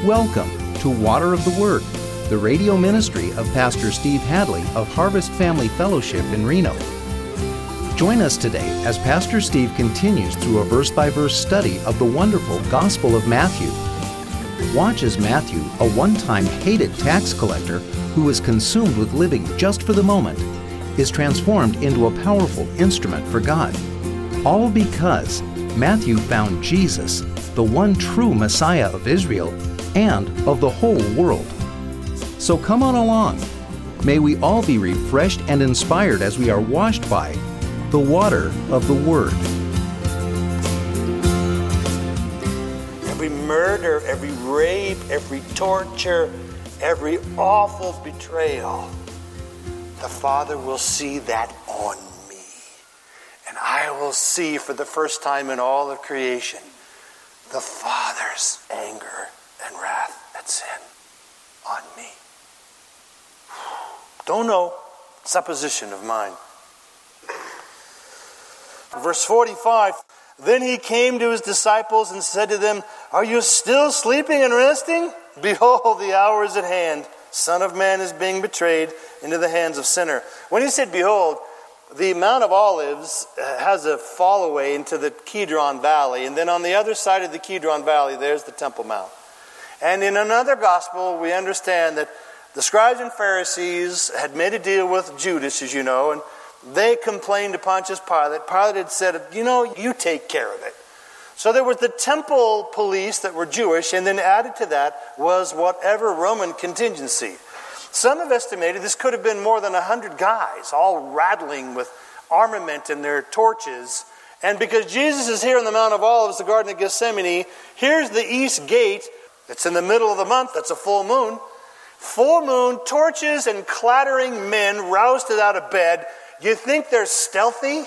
Welcome to Water of the Word, the radio ministry of Pastor Steve Hadley of Harvest Family Fellowship in Reno. Join us today as Pastor Steve continues through a verse-by-verse study of the wonderful Gospel of Matthew. Watch as Matthew, a one-time hated tax collector who was consumed with living just for the moment, is transformed into a powerful instrument for God. All because Matthew found Jesus, the one true Messiah of Israel and of the whole world. So come on along. May we all be refreshed and inspired as we are washed by the water of the Word. Every murder, every rape, every torture, every awful betrayal, the Father will see that on me. And I will see for the first time in all of creation the Father's anger and wrath at sin on me. Don't know, supposition of mine. Verse 45, then he came to his disciples and said to them, are you still sleeping and resting? Behold, the hour is at hand. Son of Man is being betrayed into the hands of sinner. When he said, behold, the Mount of Olives has a fall away into the Kidron Valley. And then on the other side of the Kidron Valley, there's the Temple Mount. And in another gospel, we understand that the scribes and Pharisees had made a deal with Judas, as you know, and they complained to Pontius Pilate. Pilate had said, you take care of it. So there was the temple police that were Jewish, and then added to that was whatever Roman contingency. Some have estimated this could have been more than 100 guys, all rattling with armament and their torches. And because Jesus is here in the Mount of Olives, the Garden of Gethsemane, here's the east gate. It's in the middle of the month. That's a full moon. Full moon, torches and clattering men roused out of bed. You think they're stealthy?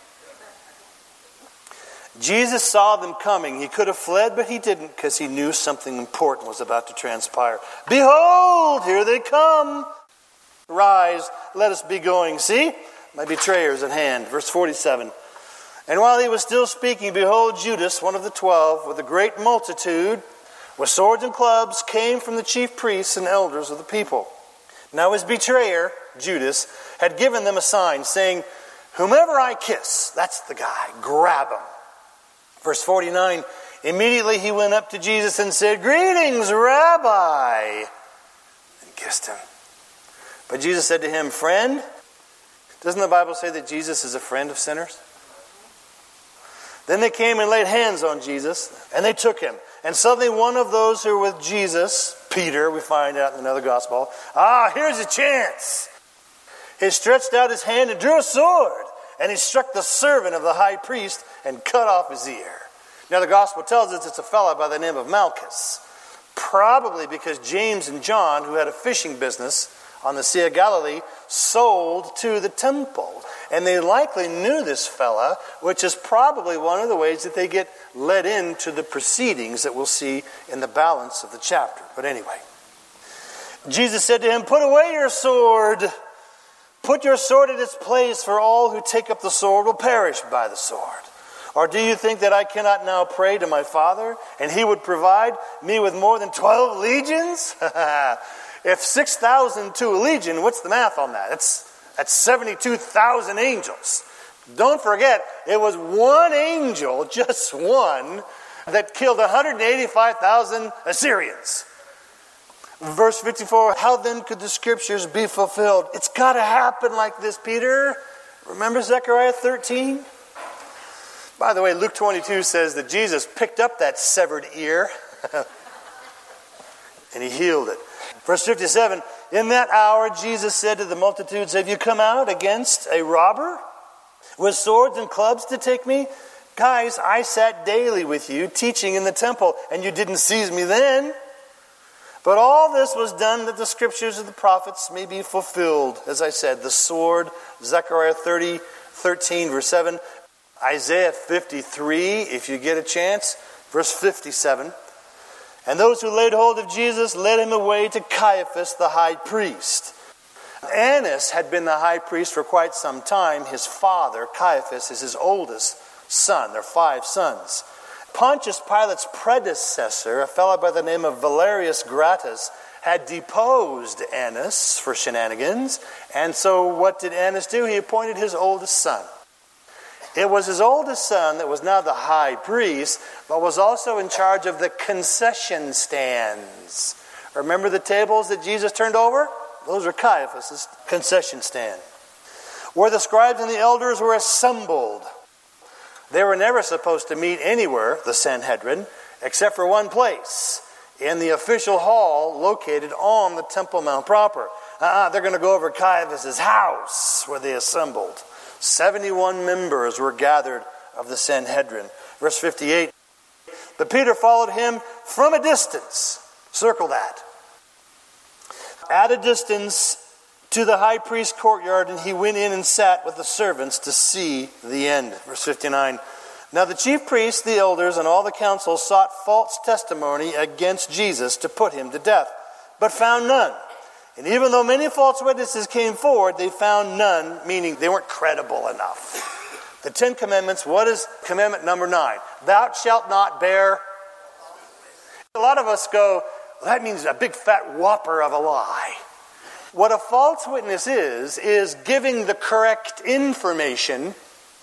Jesus saw them coming. He could have fled, but he didn't because he knew something important was about to transpire. Behold, here they come. Rise, let us be going. See, my betrayer is at hand. Verse 47. And while he was still speaking, behold, Judas, one of the 12, with a great multitude, with swords and clubs, came from the chief priests and elders of the people. Now his betrayer, Judas, had given them a sign, saying, whomever I kiss, that's the guy, grab him. Verse 49, immediately he went up to Jesus and said, greetings, Rabbi, and kissed him. But Jesus said to him, friend, doesn't the Bible say that Jesus is a friend of sinners? Then they came and laid hands on Jesus, and they took him. And suddenly one of those who were with Jesus, Peter, we find out in another gospel, here's a chance. He stretched out his hand and drew a sword, and he struck the servant of the high priest and cut off his ear. Now the gospel tells us it's a fellow by the name of Malchus. Probably because James and John, who had a fishing business on the Sea of Galilee, sold to the temple. And they likely knew this fella, which is probably one of the ways that they get led into the proceedings that we'll see in the balance of the chapter. But anyway, Jesus said to him, put away your sword. Put your sword in its place, for all who take up the sword will perish by the sword. Or do you think that I cannot now pray to my Father, and he would provide me with more than 12 legions? If 6,000 to a legion, what's the math on that? That's 72,000 angels. Don't forget, it was one angel, just one, that killed 185,000 Assyrians. Verse 54, how then could the scriptures be fulfilled? It's got to happen like this, Peter. Remember Zechariah 13? By the way, Luke 22 says that Jesus picked up that severed ear and he healed it. Verse 57, in that hour Jesus said to the multitudes, have you come out against a robber with swords and clubs to take me? Guys, I sat daily with you teaching in the temple and you didn't seize me then. But all this was done that the scriptures of the prophets may be fulfilled. As I said, the sword, Zechariah 13, verse 7. Isaiah 53, if you get a chance, verse 57. And those who laid hold of Jesus led him away to Caiaphas, the high priest. Annas had been the high priest for quite some time. His father, Caiaphas, is his oldest son. There are 5 sons. Pontius Pilate's predecessor, a fellow by the name of Valerius Gratus, had deposed Annas for shenanigans. And so what did Annas do? He appointed his oldest son. It was his oldest son that was now the high priest, but was also in charge of the concession stands. Remember the tables that Jesus turned over? Those were Caiaphas' concession stand, where the scribes and the elders were assembled. They were never supposed to meet anywhere, the Sanhedrin, except for one place, in the official hall located on the Temple Mount proper. They're going to go over Caiaphas' house where they assembled. 71 members were gathered of the Sanhedrin. Verse 58, but Peter followed him from a distance. Circle that. At a distance to the high priest's courtyard, and he went in and sat with the servants to see the end. Verse 59. Now the chief priests, the elders, and all the council sought false testimony against Jesus to put him to death, but found none. And even though many false witnesses came forward, they found none, meaning they weren't credible enough. The 10 Commandments, what is commandment number 9? Thou shalt not bear. A lot of us go, well, that means a big fat whopper of a lie. What a false witness is giving the correct information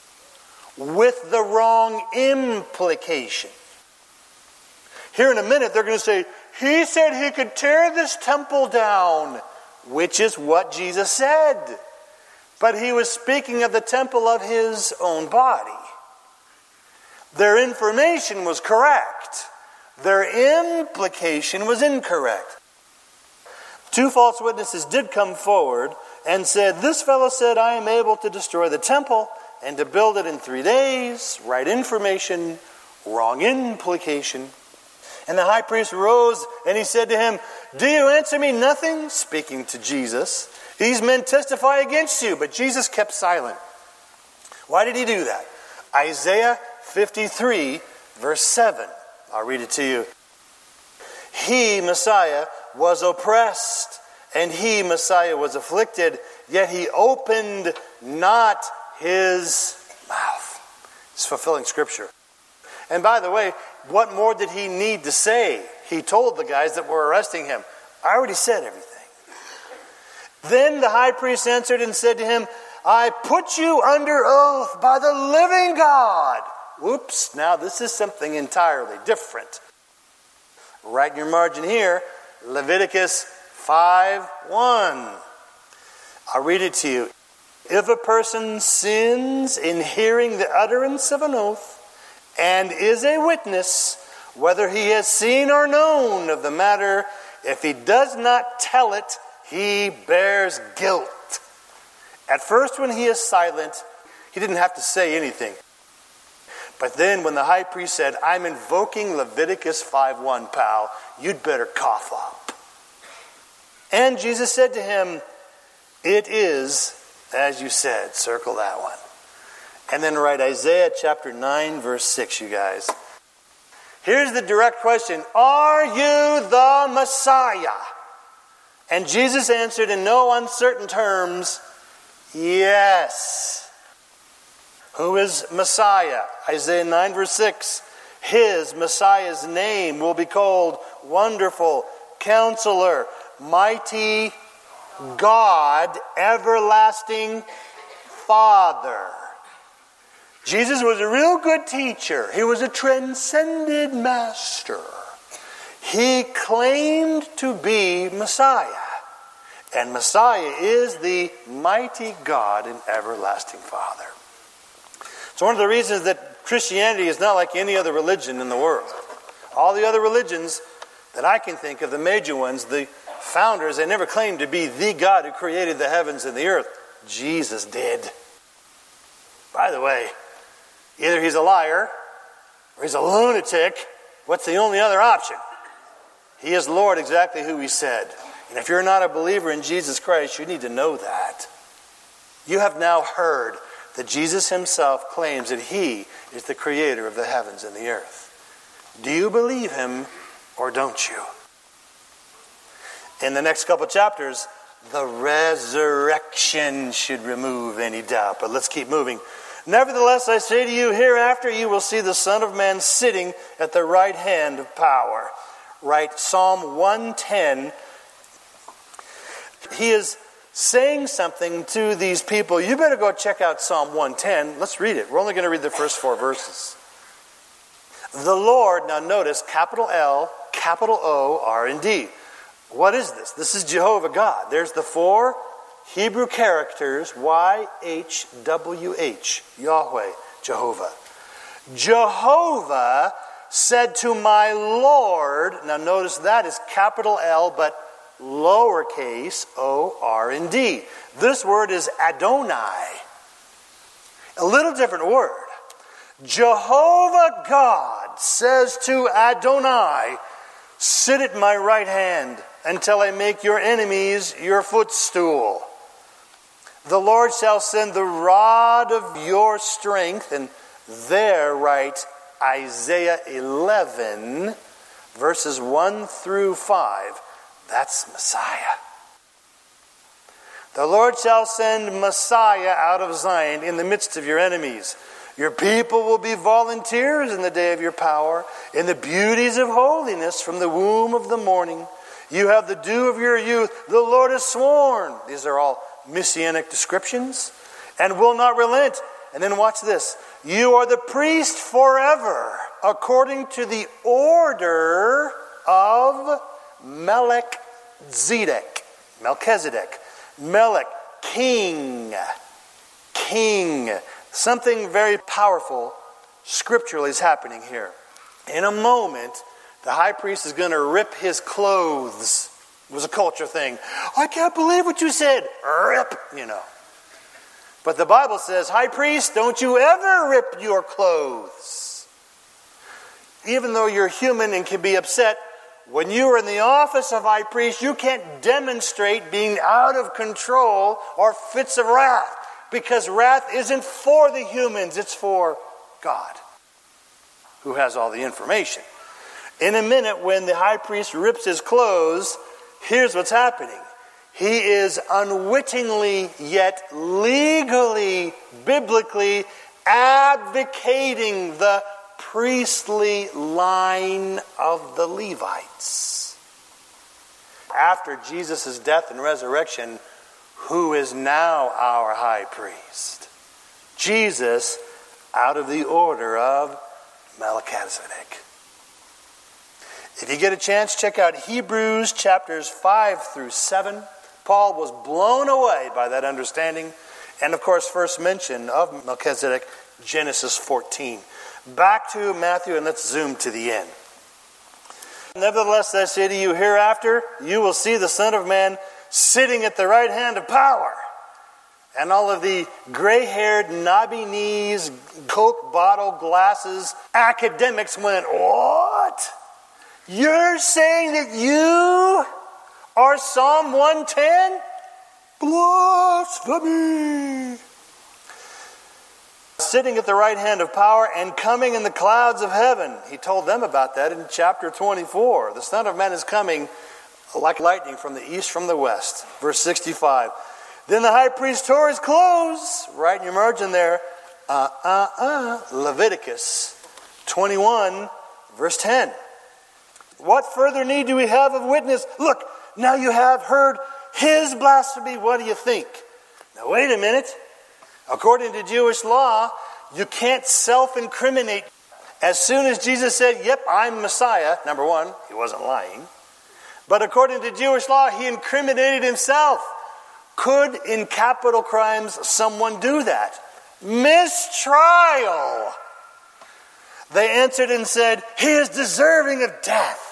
with the wrong implication. Here in a minute, they're going to say, he said he could tear this temple down, which is what Jesus said. But he was speaking of the temple of his own body. Their information was correct. Their implication was incorrect. 2 false witnesses did come forward and said, this fellow said, I am able to destroy the temple and to build it in 3 days. Right information, wrong implication. And the high priest rose and he said to him, do you answer me nothing? Speaking to Jesus. These men testify against you. But Jesus kept silent. Why did he do that? Isaiah 53, verse 7. I'll read it to you. He, Messiah, was oppressed, and he, Messiah, was afflicted, yet he opened not his mouth. It's fulfilling Scripture. And by the way, what more did he need to say? He told the guys that were arresting him, I already said everything. Then the high priest answered and said to him, I put you under oath by the living God. Whoops, now this is something entirely different. Write in your margin here, Leviticus 5:1. I'll read it to you. If a person sins in hearing the utterance of an oath and is a witness, whether he has seen or known of the matter, if he does not tell it, he bears guilt. At first, when he is silent, he didn't have to say anything. But then when the high priest said, I'm invoking Leviticus 5:1, pal, you'd better cough up. And Jesus said to him, it is as you said. Circle that one. And then write Isaiah chapter 9, verse 6, you guys. Here's the direct question. Are you the Messiah? And Jesus answered in no uncertain terms, yes. Who is Messiah? Isaiah 9, verse 6. His, Messiah's name will be called Wonderful, Counselor, Mighty God, Everlasting Father. Jesus was a real good teacher. He was a transcended master. He claimed to be Messiah. And Messiah is the mighty God and everlasting Father. It's one of the reasons that Christianity is not like any other religion in the world. All the other religions that I can think of, the major ones, the founders, they never claimed to be the God who created the heavens and the earth. Jesus did. By the way, either he's a liar or he's a lunatic. What's the only other option? He is Lord, exactly who he said. And if you're not a believer in Jesus Christ, you need to know that. You have now heard that Jesus himself claims that he is the creator of the heavens and the earth. Do you believe him or don't you? In the next couple chapters, the resurrection should remove any doubt. But let's keep moving. Nevertheless, I say to you, hereafter you will see the Son of Man sitting at the right hand of power. Right, Psalm 110. He is saying something to these people. You better go check out Psalm 110. Let's read it. We're only going to read the first 4 verses. The Lord, now notice, capital L, capital O, R-and-D. What is this? This is Jehovah God. There's the 4 Hebrew characters, Y-H-W-H, Yahweh, Jehovah. Jehovah said to my Lord, now notice that is capital L, but lowercase O-R-and-D. This word is Adonai. A little different word. Jehovah God says to Adonai, sit at my right hand until I make your enemies your footstool. The Lord shall send the rod of your strength, and there write Isaiah 11, verses 1 through 5. That's Messiah. The Lord shall send Messiah out of Zion in the midst of your enemies. Your people will be volunteers in the day of your power, in the beauties of holiness from the womb of the morning. You have the dew of your youth. The Lord has sworn. These are all messianic descriptions. And will not relent. And then watch this. You are the priest forever, according to the order of Melchizedek. Melech, king. Something very powerful scripturally is happening here. In a moment, the high priest is going to rip his clothes. It was a culture thing. I can't believe what you said. Rip, But the Bible says, high priest, don't you ever rip your clothes. Even though you're human and can be upset, when you are in the office of high priest, you can't demonstrate being out of control or fits of wrath. Because wrath isn't for the humans, it's for God, who has all the information. In a minute, when the high priest rips his clothes, here's what's happening. He is unwittingly, yet legally, biblically, advocating the priestly line of the Levites. After Jesus' death and resurrection, who is now our high priest? Jesus, out of the order of Melchizedek. If you get a chance, check out Hebrews chapters 5 through 7. Paul was blown away by that understanding. And of course, first mention of Melchizedek, Genesis 14. Back to Matthew, and let's zoom to the end. Nevertheless, I say to you, hereafter you will see the Son of Man sitting at the right hand of power. And all of the gray-haired, knobby knees, Coke bottle glasses academics went, what? You're saying that you are Psalm 110? Blasphemy! Sitting at the right hand of power and coming in the clouds of heaven. He told them about that in chapter 24. The Son of Man is coming like lightning from the east, from the west. Verse 65. Then the high priest tore his clothes. Right in your margin there. Leviticus 21, verse 10. What further need do we have of witness? Look, now you have heard his blasphemy. What do you think? Now wait a minute. According to Jewish law, you can't self-incriminate. As soon as Jesus said, yep, I'm Messiah, number one, he wasn't lying. But according to Jewish law, he incriminated himself. Could, in capital crimes, someone do that? Mistrial. They answered and said, he is deserving of death.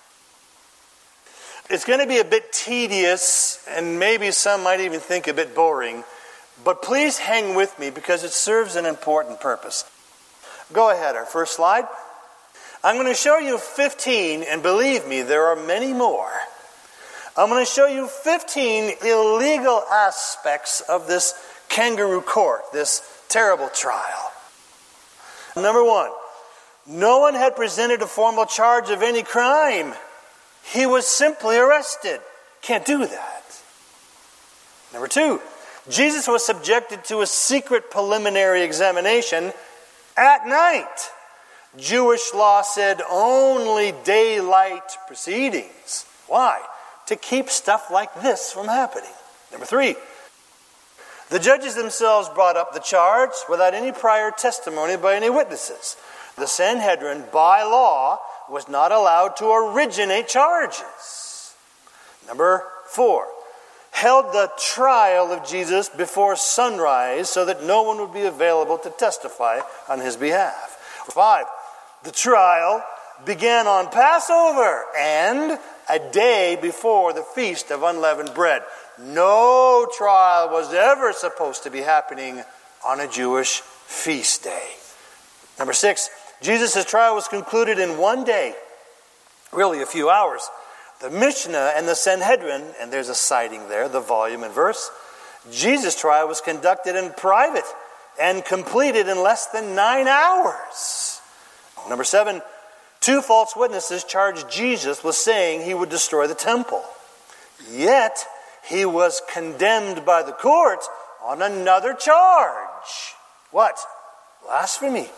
It's going to be a bit tedious, and maybe some might even think a bit boring, but please hang with me because it serves an important purpose. Go ahead, our first slide. I'm going to show you 15, and believe me, there are many more. I'm going to show you 15 illegal aspects of this kangaroo court, this terrible trial. Number one, no one had presented a formal charge of any crime. He was simply arrested. Can't do that. Number two, Jesus was subjected to a secret preliminary examination at night. Jewish law said only daylight proceedings. Why? To keep stuff like this from happening. Number 3, the judges themselves brought up the charge without any prior testimony by any witnesses. The Sanhedrin, by law, was not allowed to originate charges. Number 4, held the trial of Jesus before sunrise so that no one would be available to testify on his behalf. 5, the trial began on Passover and a day before the Feast of Unleavened Bread. No trial was ever supposed to be happening on a Jewish feast day. Number 6, Jesus' trial was concluded in one day, really a few hours. The Mishnah and the Sanhedrin, and there's a citing there, the volume and verse. Jesus' trial was conducted in private and completed in less than 9 hours. Number 7, 2 false witnesses charged Jesus with saying he would destroy the temple. Yet, he was condemned by the court on another charge. What? Blasphemy.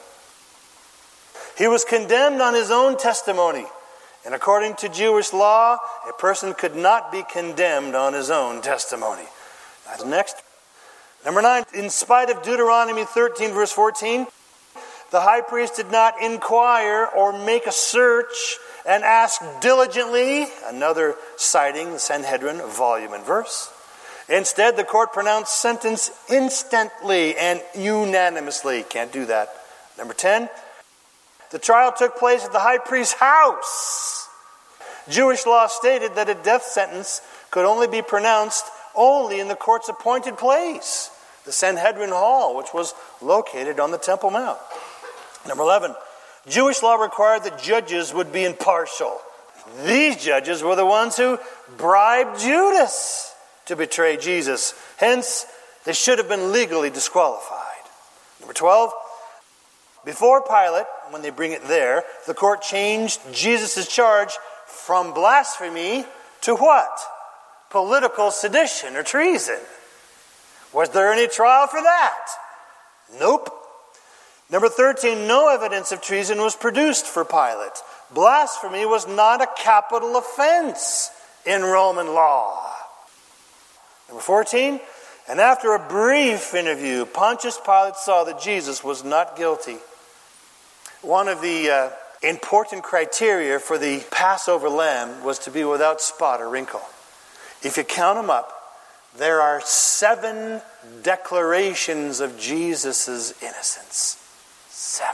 He was condemned on his own testimony. And according to Jewish law, a person could not be condemned on his own testimony. That's next. Number 9, in spite of Deuteronomy 13, verse 14, the high priest did not inquire or make a search and ask diligently, another citing, the Sanhedrin, volume and verse. Instead, the court pronounced sentence instantly and unanimously. Can't do that. Number 10, the trial took place at the high priest's house. Jewish law stated that a death sentence could only be pronounced only in the court's appointed place, the Sanhedrin Hall, which was located on the Temple Mount. Number 11, Jewish law required that judges would be impartial. These judges were the ones who bribed Judas to betray Jesus. Hence, they should have been legally disqualified. Number 12, before Pilate, when they bring it there, the court changed Jesus' charge from blasphemy to what? Political sedition or treason. Was there any trial for that? Nope. Number 13, no evidence of treason was produced for Pilate. Blasphemy was not a capital offense in Roman law. Number 14, and after a brief interview, Pontius Pilate saw that Jesus was not guilty. One of the important criteria for the Passover lamb was to be without spot or wrinkle. If you count them up, there are 7 declarations of Jesus' innocence. 7.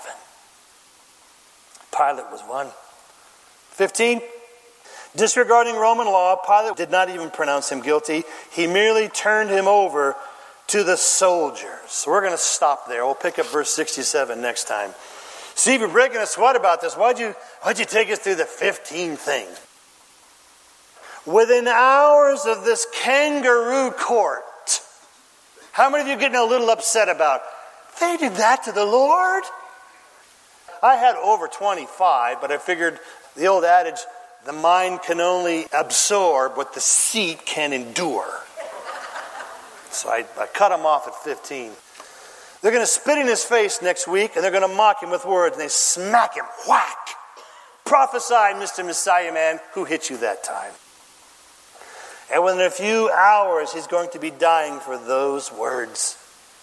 Pilate was one. 15. Disregarding Roman law, Pilate did not even pronounce him guilty. He merely turned him over to the soldiers. So we're going to stop there. We'll pick up verse 67 next time. Steve, you're breaking a sweat about this. Why'd you take us through the 15 things? Within hours of this kangaroo court, how many of you are getting a little upset about, they did that to the Lord? I had over 25, but I figured the old adage, the mind can only absorb what the seat can endure. So I cut them off at 15. They're going to spit in his face next week, and they're going to mock him with words, and they smack him. Whack! Prophesy, Mr. Messiah man, who hit you that time? And within a few hours, he's going to be dying for those words.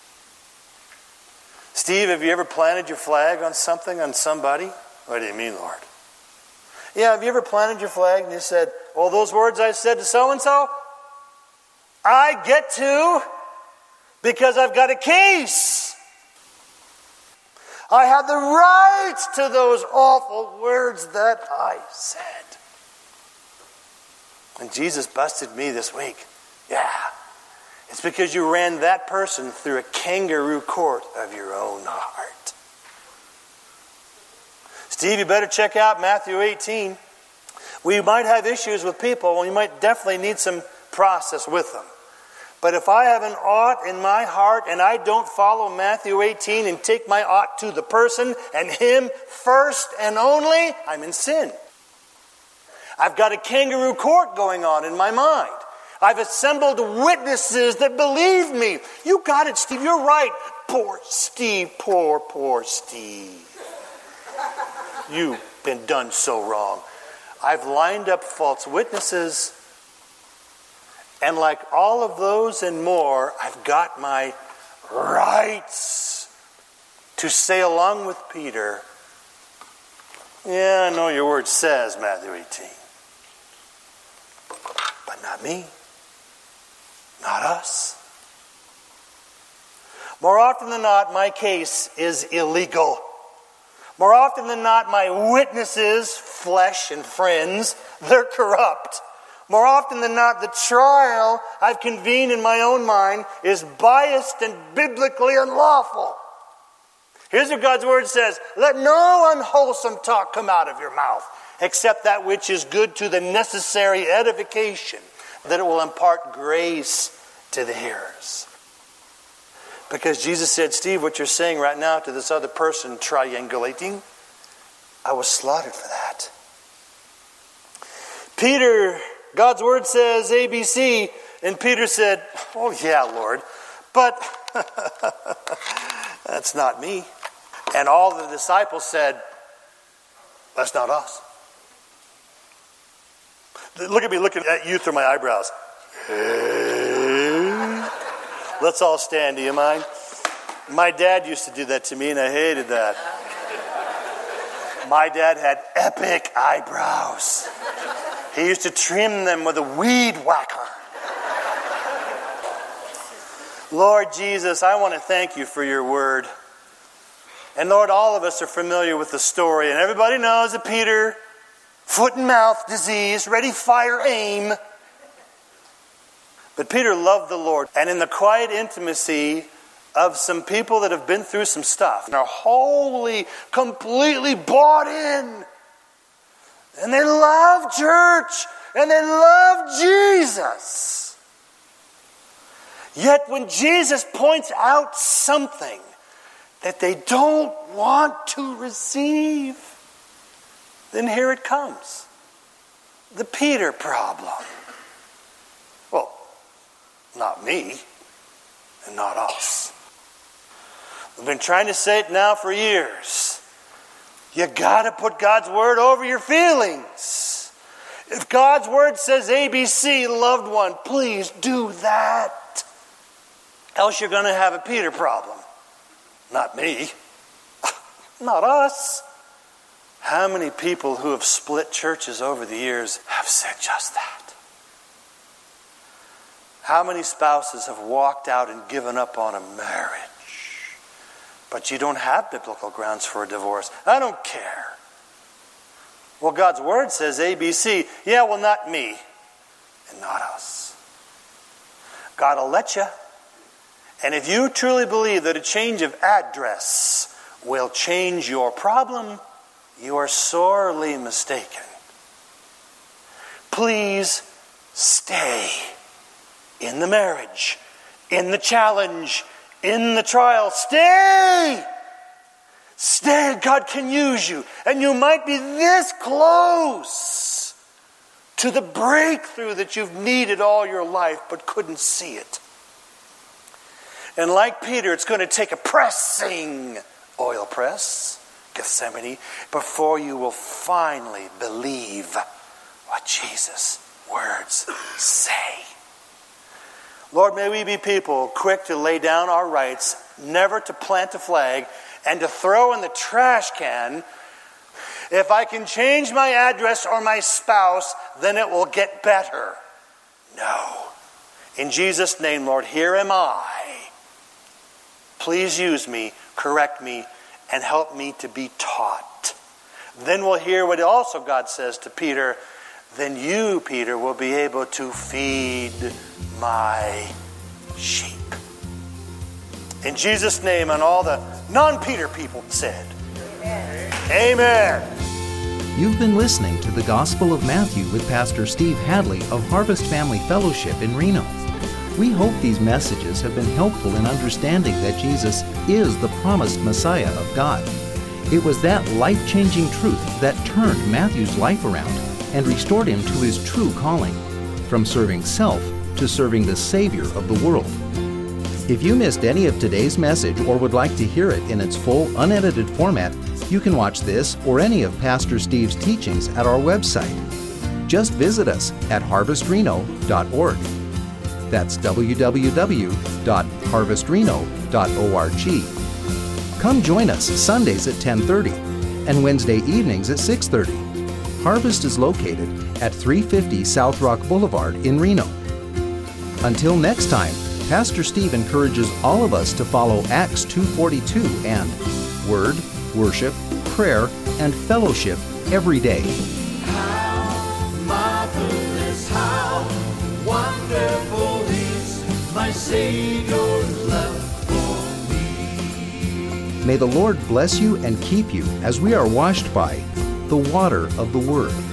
Steve, have you ever planted your flag on something, on somebody? What do you mean, Lord? Yeah, have you ever planted your flag and you said, well, those words I said to so-and-so, I get to because I've got a case. I have the right to those awful words that I said. And Jesus busted me this week. Yeah. It's because you ran that person through a kangaroo court of your own heart. Steve, you better check out Matthew 18. We might have issues with people, and you might definitely need some process with them. But if I have an ought in my heart and I don't follow Matthew 18 and take my ought to the person and him first and only, I'm in sin. I've got a kangaroo court going on in my mind. I've assembled witnesses that believe me. You got it, Steve. You're right. Poor Steve. Poor Steve. You've been done so wrong. I've lined up false witnesses. And like all of those and more, I've got my rights to say along with Peter, yeah, I know your word says, Matthew 18. But not me. Not us. More often than not, my case is illegal. More often than not, my witnesses, flesh and friends, they're corrupt. More often than not, the trial I've convened in my own mind is biased and biblically unlawful. Here's what God's word says. Let no unwholesome talk come out of your mouth, except that which is good to the necessary edification, that it will impart grace to the hearers. Because Jesus said, Steve, what you're saying right now to this other person triangulating, I was slaughtered for that. Peter, God's word says ABC, and Peter said, oh yeah, Lord, but that's not me. And all the disciples said, that's not us. Look at me looking at you through my eyebrows. Let's all stand, do you mind? My dad used to do that to me, and I hated that. My dad had epic eyebrows. He used to trim them with a weed whacker. Lord Jesus, I want to thank you for your word. And Lord, all of us are familiar with the story, and everybody knows that Peter, foot and mouth disease, ready, fire, aim. But Peter loved the Lord, and in the quiet intimacy of some people that have been through some stuff and are wholly, completely bought in, and they love church, and they love Jesus. Yet when Jesus points out something that they don't want to receive, then here it comes. The Peter problem. Well, not me and not us. We've been trying to say it now for years. You got to put God's word over your feelings. If God's word says ABC, loved one, please do that. Else you're going to have a Peter problem. Not me. Not us. How many people who have split churches over the years have said just that? How many spouses have walked out and given up on a marriage? But you don't have biblical grounds for a divorce. I don't care. Well, God's word says ABC. Yeah, well, not me and not us. God will let you. And if you truly believe that a change of address will change your problem, you are sorely mistaken. Please stay in the marriage, in the challenge, in the trial. Stay! Stay. God can use you. And you might be this close to the breakthrough that you've needed all your life but couldn't see it. And like Peter, it's going to take a pressing oil press, Gethsemane, before you will finally believe what Jesus' words say. Lord, may we be people quick to lay down our rights, never to plant a flag, and to throw in the trash can. If I can change my address or my spouse, then it will get better. No. In Jesus' name, Lord, here am I. Please use me, correct me, and help me to be taught. Then we'll hear what also God says to Peter. Then you, Peter, will be able to feed my sheep. In Jesus' name, and all the non-Peter people said, Amen. Amen. You've been listening to the Gospel of Matthew with Pastor Steve Hadley of Harvest Family Fellowship in Reno. We hope these messages have been helpful in understanding that Jesus is the promised Messiah of God. It was that life-changing truth that turned Matthew's life around and restored him to his true calling, from serving self to serving the Savior of the world. If you missed any of today's message or would like to hear it in its full, unedited format, you can watch this or any of Pastor Steve's teachings at our website. Just visit us at harvestreno.org. That's www.harvestreno.org. Come join us Sundays at 10:30 and Wednesday evenings at 6:30. Harvest is located at 350 South Rock Boulevard in Reno. Until next time, Pastor Steve encourages all of us to follow Acts 2:42 and Word, Worship, Prayer, and Fellowship every day. How marvelous, how wonderful is my Savior's love for me. May the Lord bless you and keep you as we are washed by the water of the Word.